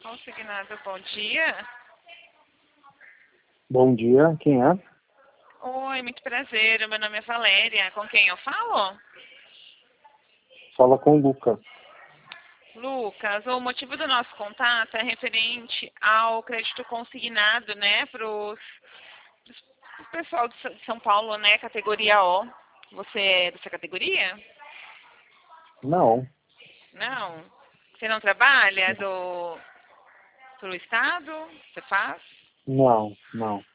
Consignado, bom dia. Bom dia, quem é? Oi, muito prazer. Meu nome é Valéria. Com quem eu falo? Fala com o Lucas. Lucas, o motivo do nosso contato é referente ao crédito consignado, né, para o pessoal de São Paulo, né, categoria O. Você é dessa categoria? Não, Não. Você não trabalha pro estado? Você faz? não, não.